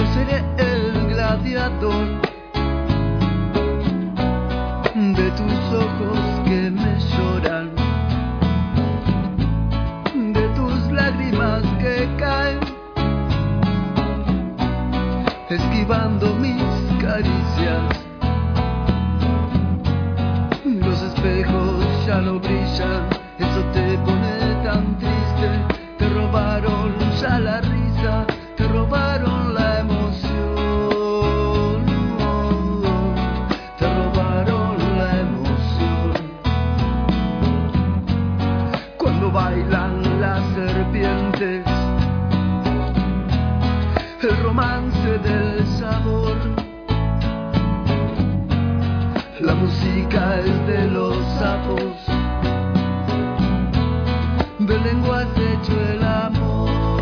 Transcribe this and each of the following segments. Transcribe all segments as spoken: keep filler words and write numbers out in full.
Yo seré el gladiador de tus ojos que me lloran, de tus lágrimas que caen, esquivando mis caricias. Los espejos ya no brillan, eso te pone tan triste. Te robaron ya la risa, te robaron la emoción, te robaron la emoción. Cuando bailan las serpientes, el romance del sabor, la música es de los sapos, de lenguas hecho el amor.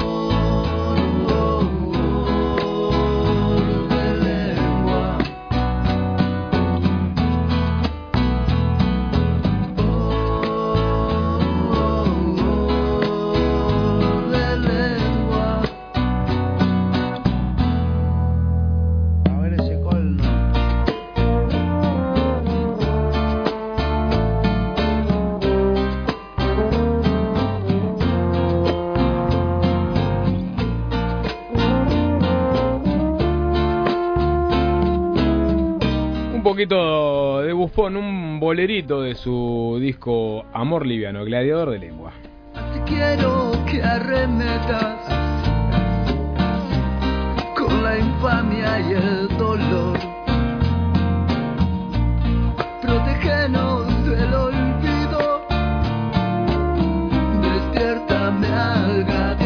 Un poquito de Buffon, un bolerito de su disco Amor Liviano, Gladiador de Lengua. Así quiero que arremetas con la infamia y el dolor. Protégenos del olvido, despiértame al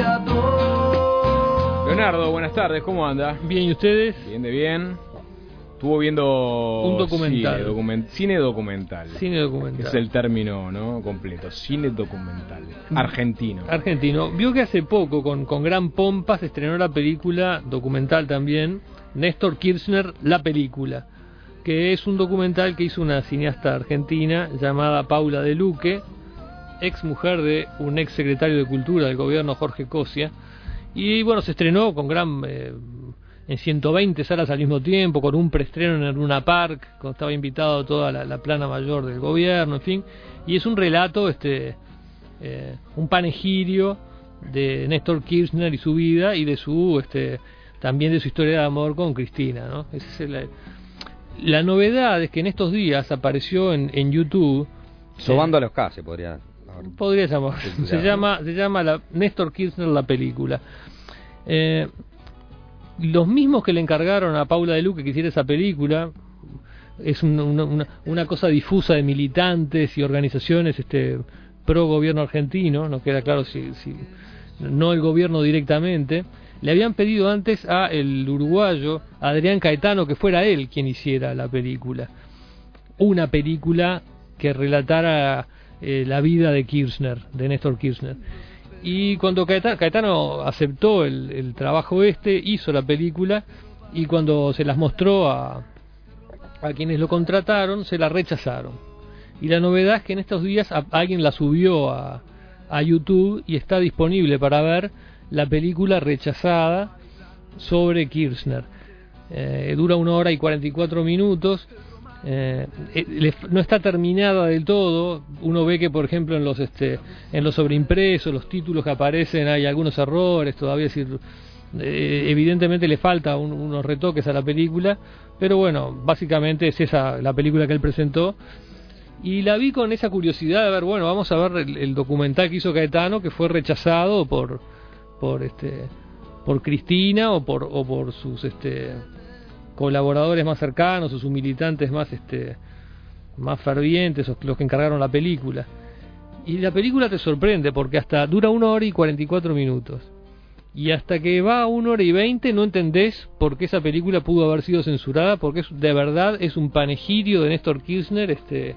gladiador. Leonardo, buenas tardes, ¿cómo anda? Bien, ¿y ustedes? Bien, de bien. Estuvo viendo un documental. Cine, document, cine documental. Cine documental. Es el término, ¿no? Completo. Cine documental. Argentino. Argentino. Vio que hace poco, con, con gran pompa, se estrenó la película documental también, Néstor Kirchner, la película, que es un documental que hizo una cineasta argentina llamada Paula De Luque, ex mujer de un ex secretario de Cultura del gobierno, Jorge Cosia. Y bueno, se estrenó con gran... Eh, en ciento veinte salas al mismo tiempo, con un preestreno en el Luna Park, cuando estaba invitado toda la, la plana mayor del gobierno, en fin, y es un relato, este eh, un panegirio de Néstor Kirchner y su vida, y de su este también de su historia de amor con Cristina, ¿no? Esa es la, la novedad es que en estos días apareció en, en YouTube, Sobando eh, a los K, se podría... podría llamar, se llama, se llama la, Néstor Kirchner, la película. Eh, Los mismos que le encargaron a Paula De Luque que hiciera esa película, es una, una, una cosa difusa de militantes y organizaciones este pro gobierno argentino, no queda claro si, si no el gobierno directamente, le habían pedido antes a el uruguayo Adrián Caetano que fuera él quien hiciera la película, una película que relatara eh, la vida de Kirchner, de Néstor Kirchner. Y cuando Caetano, Caetano aceptó el, el trabajo este, hizo la película, y cuando se las mostró a, a quienes lo contrataron, se la rechazaron. Y la novedad es que en estos días a, alguien la subió a, a YouTube y está disponible para ver la película rechazada sobre Kirchner. Eh, dura una hora y cuarenta y cuatro minutos. Eh, eh, no está terminada del todo. Uno ve que, por ejemplo, en los este en los sobreimpresos, los títulos que aparecen, hay algunos errores todavía, es decir, eh, evidentemente le falta un, unos retoques a la película, pero bueno, básicamente es esa la película que él presentó, y la vi con esa curiosidad de ver, bueno, vamos a ver el, el documental que hizo Caetano, que fue rechazado por por este por Cristina o por o por sus este colaboradores más cercanos o sus militantes más este más fervientes, los que encargaron la película. Y la película te sorprende porque hasta dura una hora y cuarenta y cuatro minutos, y hasta que va a una hora y veinte no entendés por qué esa película pudo haber sido censurada, porque es, de verdad es un panegirio de Néstor Kirchner este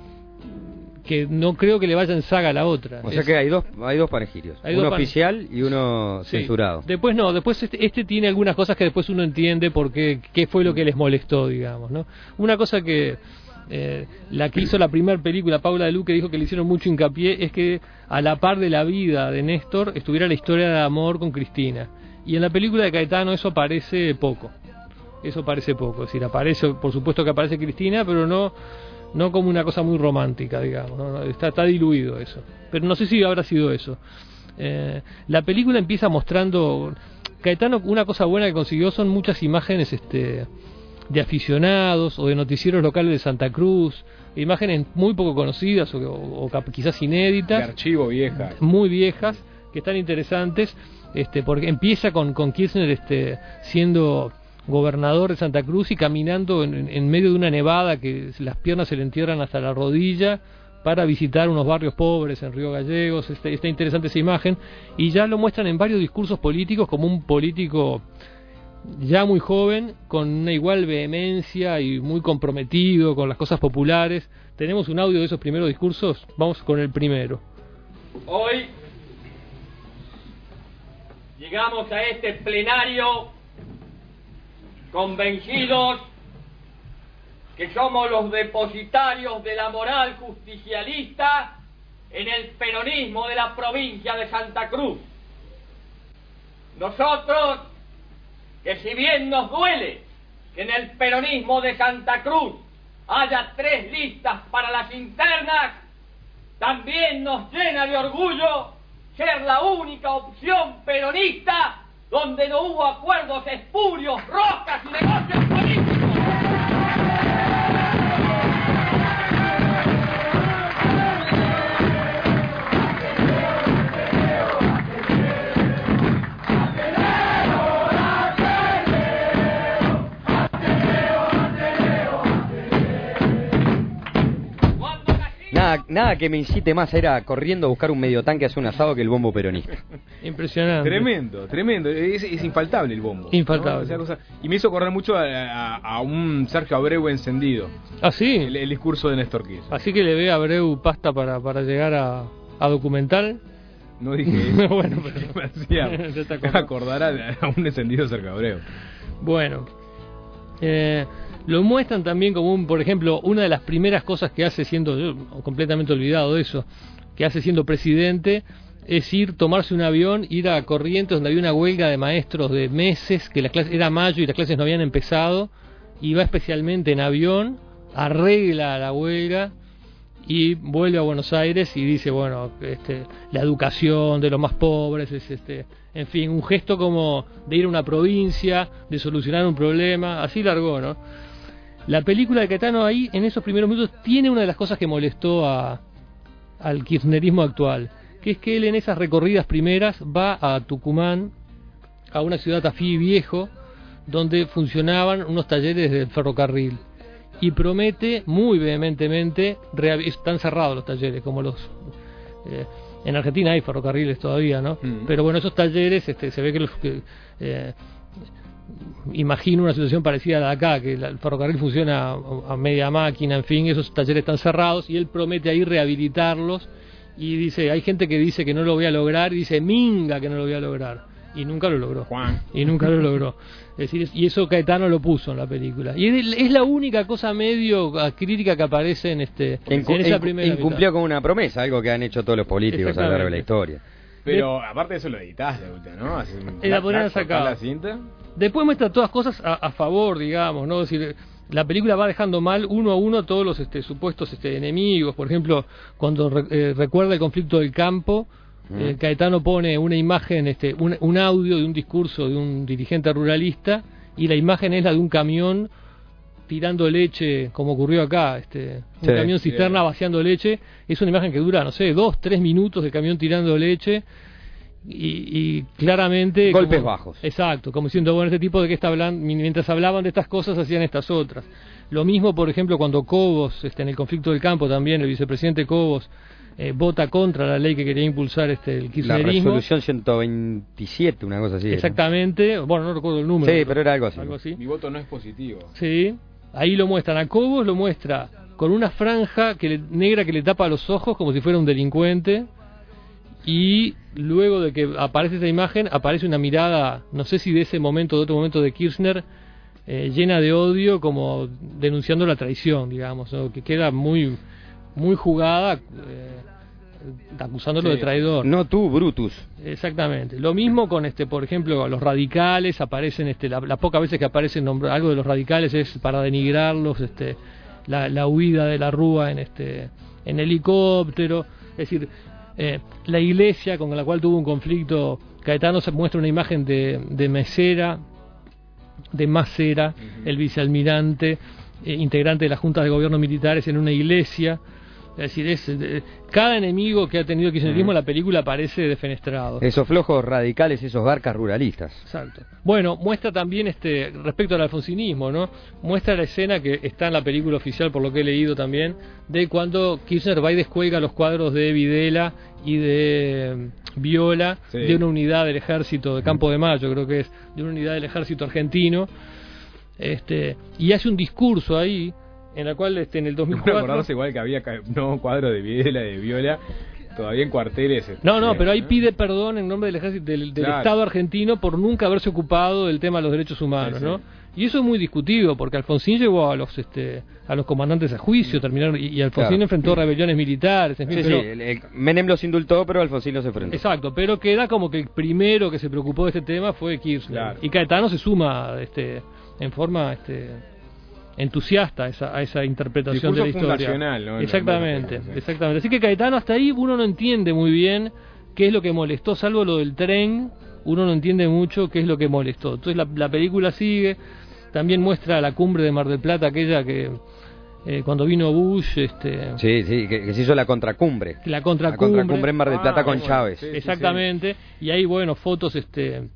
que no creo que le vaya en saga a la otra. O sea es, que hay dos hay dos panegirios, hay uno dos pan... oficial y uno sí. censurado. Después no, después este, este tiene algunas cosas que después uno entiende por qué, qué fue lo que les molestó, digamos, ¿no? Una cosa que eh, la que hizo la primera película, Paula De Luque, dijo que le hicieron mucho hincapié, es que a la par de la vida de Néstor estuviera la historia de amor con Cristina. Y en la película de Caetano eso aparece poco. Eso aparece poco. Es decir, aparece, por supuesto que aparece Cristina, pero no, no como una cosa muy romántica, digamos. ¿no? Está, está diluido eso. Pero no sé si habrá sido eso. Eh, la película empieza mostrando... Caetano, una cosa buena que consiguió son muchas imágenes este, de aficionados o de noticieros locales de Santa Cruz, imágenes muy poco conocidas o, o, o quizás inéditas. De archivo viejas. Muy viejas, que están interesantes, este, porque empieza con, con Kirchner este, siendo gobernador de Santa Cruz y caminando en, en medio de una nevada que las piernas se le entierran hasta la rodilla para visitar unos barrios pobres en Río Gallegos. Este, está interesante esa imagen, y ya lo muestran en varios discursos políticos como un político ya muy joven, con una igual vehemencia y muy comprometido con las cosas populares. Tenemos un audio de esos primeros discursos, vamos con el primero. Hoy llegamos a este plenario convencidos que somos los depositarios de la moral justicialista en el peronismo de la provincia de Santa Cruz. Nosotros, que si bien nos duele que en el peronismo de Santa Cruz haya tres listas para las internas, también nos llena de orgullo ser la única opción peronista donde no hubo acuerdos espurios, roscas y negocios políticos. Nada, nada que me incite más a ir a corriendo a buscar un medio tanque a hacer un asado que el bombo peronista. Impresionante. Tremendo, tremendo. Es, es infaltable el bombo. Infaltable. ¿no? Esa cosa. Y me hizo correr mucho a, a, a un Sergio Abreu encendido. Ah, sí. El, el discurso de Néstor Kirchner. Así que le ve a Abreu pasta para, para llegar a, a documental. No dije eso. Bueno, pero me hacía me acordar a, a un encendido Sergio Abreu. Bueno. Eh... Lo muestran también como, un, por ejemplo, una de las primeras cosas que hace siendo, yo completamente olvidado de eso, que hace siendo presidente, es ir, tomarse un avión, ir a Corrientes, donde había una huelga de maestros de meses, que las clases, era mayo y las clases no habían empezado, y va especialmente en avión, arregla la huelga y vuelve a Buenos Aires y dice, bueno, este, la educación de los más pobres es este... En fin, un gesto como de ir a una provincia, de solucionar un problema, así largó, ¿no? La película de Caetano ahí, en esos primeros minutos, tiene una de las cosas que molestó a, al kirchnerismo actual, que es que él en esas recorridas primeras va a Tucumán, a una ciudad Tafí viejo, donde funcionaban unos talleres del ferrocarril, y promete muy vehementemente, están cerrados los talleres, como los... Eh, en Argentina hay ferrocarriles todavía, ¿no? Mm. Pero bueno, esos talleres, este, se ve que los... Que, eh, imagino una situación parecida a la de acá, que el ferrocarril funciona a media máquina, en fin, esos talleres están cerrados, y él promete ahí rehabilitarlos, y dice, hay gente que dice que no lo voy a lograr, y dice, minga que no lo voy a lograr, y nunca lo logró, Juan. y nunca lo logró. Es decir, y eso Caetano lo puso en la película, y es, es la única cosa medio crítica que aparece en este Incu- en esa incu- primera incumplió mitad. con una promesa, algo que han hecho todos los políticos a lo largo de la historia. Pero aparte de eso lo editás de vuelta, ¿no? Así, la podrían sacar la cinta. Después muestra todas cosas a, a favor, digamos, ¿no? Es decir, la película va dejando mal uno a uno todos los este, supuestos este, enemigos. Por ejemplo, cuando re, eh, recuerda el conflicto del campo, mm. eh, Caetano pone una imagen, este, un, un audio de un discurso de un dirigente ruralista, y la imagen es la de un camión tirando leche, como ocurrió acá, este, un sí, camión cisterna sí. vaciando leche. Es una imagen que dura, no sé, dos, tres minutos de camión tirando leche. Y, y claramente golpes como, bajos, exacto, como diciendo, bueno, este tipo de que está hablando, mientras hablaban de estas cosas hacían estas otras. Lo mismo, por ejemplo, cuando Cobos, este, en el conflicto del campo también, el vicepresidente Cobos eh, vota contra la ley que quería impulsar este el kirchnerismo, la resolución ciento veintisiete, una cosa así, exactamente, ¿no? Bueno, no recuerdo el número, sí, pero era algo así. algo así. Mi voto no es positivo. Sí, ahí lo muestran a Cobos, lo muestra con una franja que le, negra que le tapa los ojos como si fuera un delincuente. Y luego de que aparece esa imagen, aparece una mirada, no sé si de ese momento o de otro momento de Kirchner, eh, llena de odio, como denunciando la traición, digamos, ¿no? Que queda muy muy jugada, eh, acusándolo Sí. de traidor. No tú, Brutus. Exactamente. Lo mismo con, este, por ejemplo, los radicales, aparecen, este, la, las pocas veces que aparecen nombr- algo de los radicales es para denigrarlos, este, la, la huida de la Rúa en, este, en helicóptero, es decir, eh, la iglesia con la cual tuvo un conflicto, Caetano se muestra una imagen de, de Mesera, de Macera, uh-huh. el vicealmirante, eh, integrante de las juntas de gobierno militares en una iglesia. Es decir, es, eh, cada enemigo que ha tenido el kirchnerismo, uh-huh. la película aparece defenestrado. Esos flojos radicales, esos garcas ruralistas. Exacto. Bueno, muestra también, este respecto al alfonsinismo, ¿no? Muestra la escena que está en la película oficial, por lo que he leído también, de cuando Kirchner va y descuelga los cuadros de Videla y de Viola, sí. de una unidad del ejército de Campo de Mayo, creo que es, de una unidad del ejército argentino, este y hace un discurso ahí, en la cual este, en el dos mil cuatro... No acordarse igual que había no cuadro de Videla, de Viola, todavía en cuarteles. Este, no, no, pero ahí pide perdón en nombre del ejército, del, del claro. Estado argentino por nunca haberse ocupado del tema de los derechos humanos, sí, sí. ¿no? Y eso es muy discutido, porque Alfonsín llevó a los este a los comandantes a juicio, terminaron y, y Alfonsín claro. enfrentó rebeliones militares, en fin, sí, pero, sí, el, el, Menem los indultó, pero Alfonsín los enfrentó. Exacto, pero queda como que el primero que se preocupó de este tema fue Kirchner. Claro. Y Caetano se suma este en forma este entusiasta a esa, a esa interpretación discurso de la historia. Fundacional, ¿no? Exactamente, sí. exactamente. Así que Caetano hasta ahí uno no entiende muy bien qué es lo que molestó, salvo lo del tren, uno no entiende mucho qué es lo que molestó. Entonces la, la película sigue, también muestra la cumbre de Mar del Plata, aquella que eh, cuando vino Bush, este sí, sí, que, que se hizo la contracumbre. La contracumbre, la contracumbre en Mar del Plata ah, con bueno, Chávez. Sí, exactamente, sí, sí. Y ahí bueno, fotos este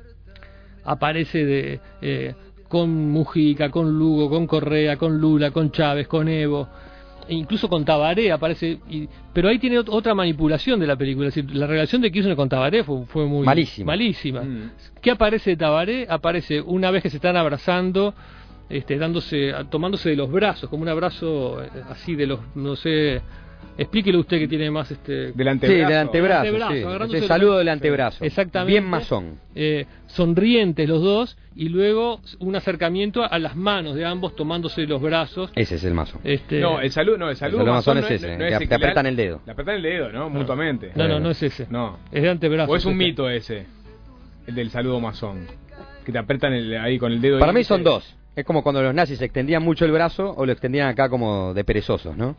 aparece de eh, con Mujica, con Lugo, con Correa, con Lula, con Chávez, con Evo, e incluso con Tabaré aparece, y, pero ahí tiene otra manipulación de la película, es decir, la relación de Kirchner con Tabaré fue, fue muy malísima. malísima. Mm. ¿Qué aparece de Tabaré? Aparece una vez que se están abrazando, este, dándose, tomándose de los brazos, como un abrazo así de los, no sé, explíquelo usted que tiene más este del antebrazo, sí, del antebrazo, del antebrazo sí. Este saludo del antebrazo, exactamente, bien masón, eh, sonrientes los dos, y luego un acercamiento a las manos de ambos tomándose los brazos. Ese es el masón. Este, no, el saludo, no, el saludo, el saludo masón, masón es no ese, no que, es que apretan el dedo. Le apretan el dedo, ¿no? no. Mutuamente. No, no, no es ese. No. Es de antebrazo. O es un ese. mito ese, el del saludo masón, que te apretan el, ahí con el dedo. Para mí índice. son dos. Es como cuando los nazis extendían mucho el brazo o lo extendían acá como de perezosos, ¿no?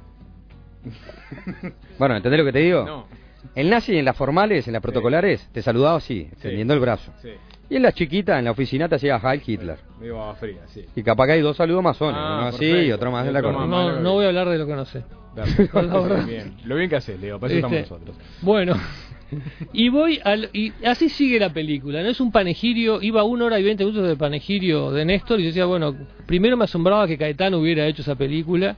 Bueno, ¿entendés lo que te digo? No. El nazi en las formales, en las protocolares, sí. te saludaba así, extendiendo sí. el brazo. Sí. Y en las chiquitas, en la oficina, te hacía Heil Hitler. Medio baba fría, sí. Y capaz que hay dos saludos masones, Ah, uno así perfecto. y otro más en la Otro corona. más. No, no voy a hablar de lo que no sé. Dale, bien. Lo bien que haces, Leo, para eso Este, estamos nosotros. Bueno, y voy al, y así sigue la película, no es un panegirio, iba una hora y veinte minutos de panegirio de Néstor, y yo decía, bueno, primero me asombraba que Caetano hubiera hecho esa película,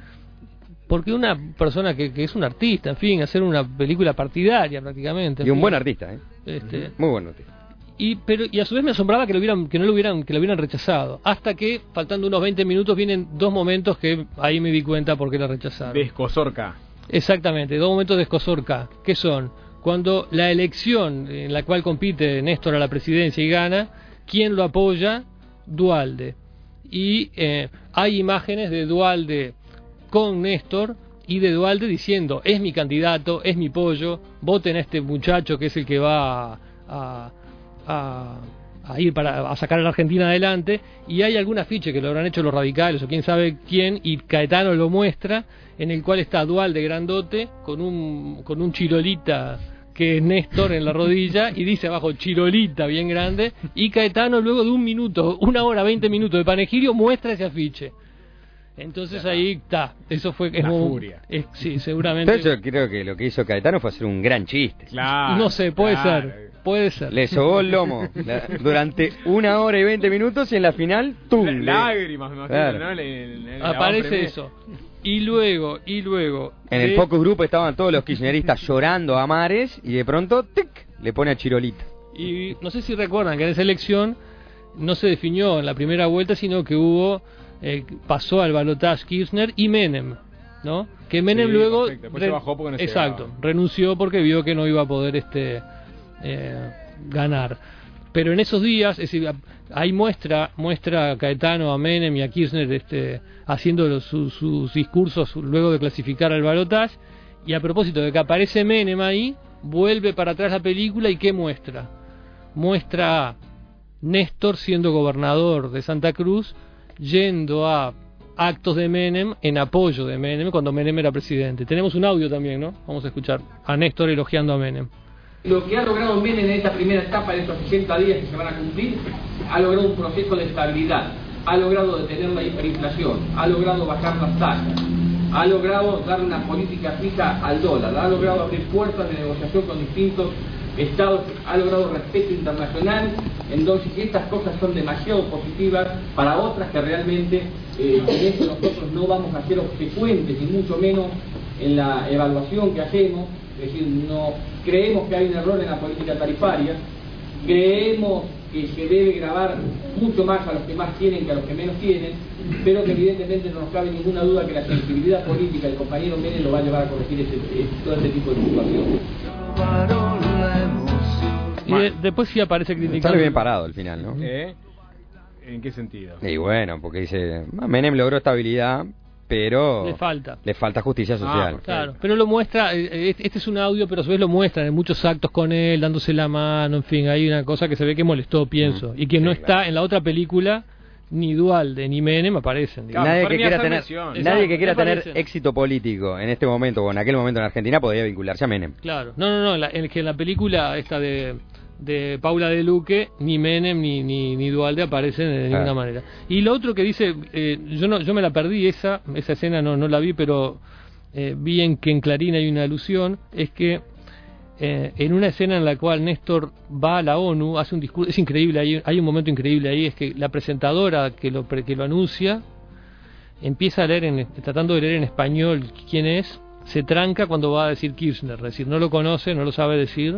porque una persona que, que es un artista, en fin, hacer una película partidaria prácticamente. Y un fin, buen artista, ¿eh? Este, Muy buen artista. Y, pero, y a su vez me asombraba que lo hubieran, que no lo hubieran, que lo hubieran rechazado, hasta que faltando unos veinte minutos vienen dos momentos que ahí me di cuenta por qué la rechazaron. De Escosorca. Exactamente, dos momentos de Escosorca, que son cuando la elección en la cual compite Néstor a la presidencia y gana, ¿quién lo apoya? Duhalde. Y eh, hay imágenes de Duhalde con Néstor y de Duhalde diciendo, es mi candidato, es mi pollo, voten a este muchacho que es el que va a, a, a, a ir para a sacar a la Argentina adelante. Y hay algún afiche que lo habrán hecho los radicales o quién sabe quién, y Caetano lo muestra, en el cual está Duhalde grandote con un, con un chirolita que es Néstor en la rodilla, y dice abajo Chirolita bien grande, y Caetano luego de un minuto, una hora, veinte minutos de panegirio muestra ese afiche. Entonces claro. Ahí está, eso fue la como, furia. Es, sí, seguramente. Entonces yo creo que lo que hizo Caetano fue hacer un gran chiste. Claro. No sé, puede claro. ser, puede ser. Le sobó el lomo la, durante una hora y veinte minutos y en la final ¡tum! La, lágrimas, me imagino, claro. ¿no? Le, le, aparece eso. Y luego, y luego... En de... el focus group estaban todos los kirchneristas llorando a mares y de pronto ¡tic! Le pone a Chirolita. Y no sé si recuerdan que en esa elección no se definió en la primera vuelta, sino que hubo... Eh, pasó al balotaje Kirchner y Menem, ¿no? Que Menem sí, luego re- se bajó porque no exacto, llegaba. renunció porque vio que no iba a poder este eh, ganar. Pero en esos días, es decir, ahí muestra muestra Caetano a Menem y a Kirchner este haciendo los, sus, sus discursos luego de clasificar al balotaje, Y a propósito de que aparece Menem ahí, vuelve para atrás la película y ¿qué muestra? Muestra a Néstor siendo gobernador de Santa Cruz, yendo a actos de Menem en apoyo de Menem cuando Menem era presidente. Tenemos un audio también, ¿no? Vamos a escuchar a Néstor elogiando a Menem. Lo que ha logrado Menem en esta primera etapa, de estos sesenta días que se van a cumplir, ha logrado un proceso de estabilidad, ha logrado detener la hiperinflación, ha logrado bajar las tasas, ha logrado dar una política fija al dólar, ha logrado abrir puertas de negociación con distintos estados, ha logrado respeto internacional. Entonces, estas cosas son demasiado positivas para otras que realmente eh, en esto nosotros no vamos a ser obsecuentes, ni mucho menos en la evaluación que hacemos. Es decir, no creemos que hay un error en la política tarifaria, creemos que se debe gravar mucho más a los que más tienen que a los que menos tienen, pero que evidentemente no nos cabe ninguna duda que la sensibilidad política del compañero Menem lo va a llevar a corregir ese, todo este tipo de situaciones. Y de, después sí aparece criticando. Sale bien parado al final, ¿no? ¿Eh? ¿En qué sentido? Y bueno, porque dice, Menem logró estabilidad, pero le falta le falta justicia social. Ah, claro, pero lo muestra, este es un audio, pero a su vez lo muestra en muchos actos con él, dándose la mano, en fin, hay una cosa que se ve que molestó, pienso, mm, y que sí, no está claro. En la otra película, ni Duhalde ni Menem aparecen. Claro, nadie que quiera tener, nadie que quiera tener éxito político en este momento o en aquel momento en Argentina podría vincularse a Menem. Claro, no, no, no, en, la, en que en la película esta de de Paula de Luque, ni Menem ni, ni, ni Duhalde aparecen de ninguna ah. manera. Y lo otro que dice, eh, yo no yo me la perdí, esa esa escena no no la vi, pero eh, vi en que en Clarín hay una alusión, es que eh, en una escena en la cual Néstor va a la ONU, hace un discurso, es increíble, hay, hay un momento increíble ahí, es que la presentadora que lo, que lo anuncia empieza a leer, en, tratando de leer en español quién es, se tranca cuando va a decir Kirchner, es decir, no lo conoce, no lo sabe decir,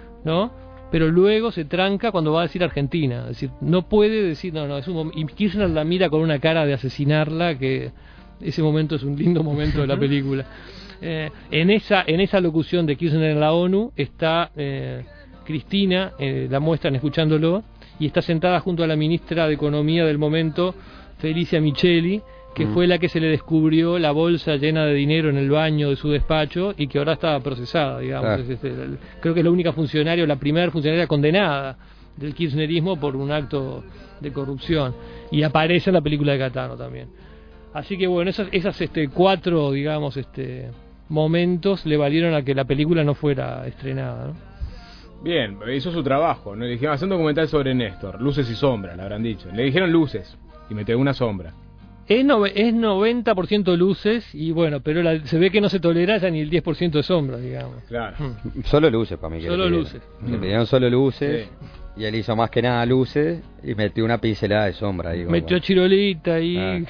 ¿no? Pero luego se tranca cuando va a decir Argentina, es decir, no puede decir, no, no, es un y Kirchner la mira con una cara de asesinarla, que ese momento es un lindo momento de la película. Eh, en esa en esa locución de Kirchner en la ONU está eh, Cristina, eh, la muestran escuchándolo, y está sentada junto a la ministra de Economía del momento, Felicia Micheli, que mm. fue la que se le descubrió la bolsa llena de dinero en el baño de su despacho y que ahora está procesada, digamos. Ah. Es, es, es, creo que es la única funcionaria, la primera funcionaria condenada del kirchnerismo por un acto de corrupción. Y aparece en la película de Catano también. Así que bueno, esas, esas este, cuatro, digamos, este, momentos le valieron a que la película no fuera estrenada, ¿no? Bien, hizo su trabajo, ¿no? Le dijeron, hacer un documental sobre Néstor, luces y sombras, le habrán dicho. Le dijeron luces y metió una sombra. Es, no, es noventa por ciento luces y bueno, pero la, se ve que no se tolera ya ni el diez por ciento de sombra, digamos. Claro. Mm. Solo luces para mí. Solo le luces. Le mm. pidieron solo luces, sí. Y él hizo más que nada luces y metió una pincelada de sombra. Ahí, metió como... chirolita y... Ah.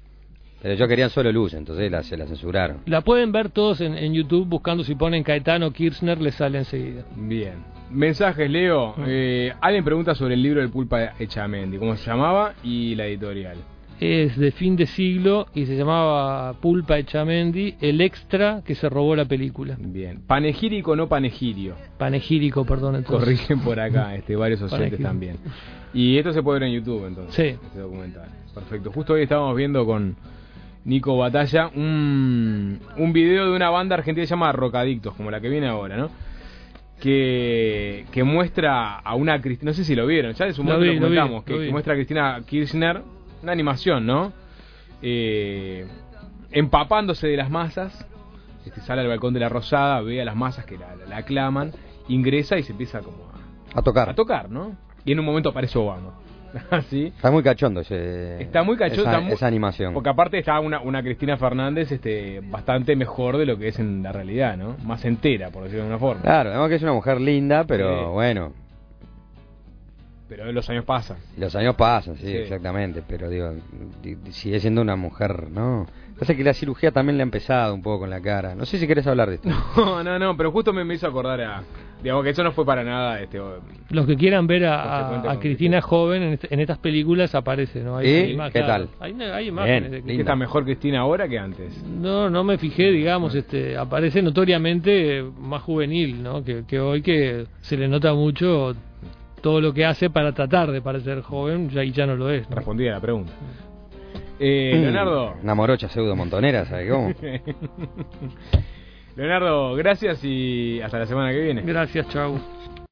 Pero ellos querían solo luces, entonces la, se la censuraron. La pueden ver todos en, en YouTube, buscando, si ponen Caetano Kirchner, les sale enseguida. Bien. Mensajes, Leo. Mm. Eh, alguien pregunta sobre el libro del Pulpa Echamendi, cómo se llamaba y la editorial. Es de fin de siglo y se llamaba Pulpa Echamendi, el extra que se robó la película. Bien. Panegírico, no panegirio. Panegírico, perdón. Entonces. Corrigen por acá, este, varios oyentes también. Y esto se puede ver en YouTube, entonces. Sí. Este documental. Perfecto. Justo hoy estábamos viendo con Nico Batalla un, un video de una banda argentina que se llama Rocadictos, como la que viene ahora, ¿no? Que, que muestra a una Cristina, no sé si lo vieron, ya de su momento lo, lo comentamos, vi, lo que, que muestra a Cristina Kirchner, una animación, ¿no? Eh, empapándose de las masas, este, sale al balcón de la Rosada, ve a las masas que la, la, la aclaman, ingresa y se empieza como a, a tocar, a tocar, ¿no? Y en un momento aparece Obama. ¿Sí? Está muy cachondo ese, está muy cachondo esa, está muy, esa animación, porque aparte está una, una Cristina Fernández este, bastante mejor de lo que es en la realidad, ¿no? Más entera, por decirlo de una forma. Claro, además que es una mujer linda, pero sí. Bueno, pero los años pasan. Los años pasan, sí, sí. Exactamente. Pero digo, sigue siendo una mujer, ¿no? Pasa que la cirugía también le ha empezado un poco en la cara. No sé si querés hablar de esto. No, no, no, pero justo me, me hizo acordar a... Digamos que eso no fue para nada... este Los que quieran ver a, a, a Cristina joven en, este, en estas películas aparece, ¿no? Hay, ¿Y? Hay imágenes, ¿Qué tal? Hay, hay imágenes. Bien, de que está mejor Cristina ahora que antes. No, no me fijé, digamos, no. este aparece notoriamente más juvenil, ¿no? Que, que hoy que se le nota mucho... todo lo que hace para tratar de parecer joven, ya y ya no lo es, ¿no? Respondí a la pregunta. Eh, Leonardo. Una morocha pseudo montonera, ¿sabes cómo? Leonardo, gracias y hasta la semana que viene. Gracias, chau.